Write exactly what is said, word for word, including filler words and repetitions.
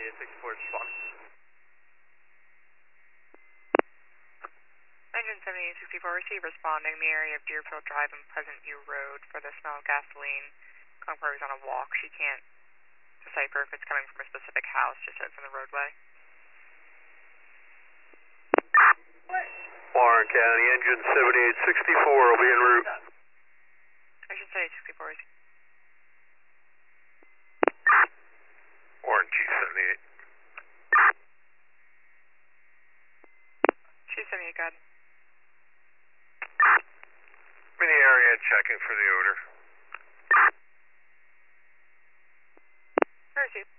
seventy-eight sixty-four respond. Engine seventy-eight sixty-four, receive responding the area of Deerfield Drive and Pleasant View Road for the smell of gasoline. Conqueror's on a walk. She can't decipher if it's coming from a specific house, just out from the roadway. Warren County, engine seventy-eight sixty-four will be en route. Engine seventy-eight sixty-four, receive. Warren Chief seventy-eight. Chief seventy-eight, got it. I'm in the area checking for the odor. Receive.